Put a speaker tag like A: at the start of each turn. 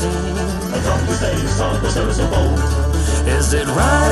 A: A trumpet bass, trumpet so bold. Is it right?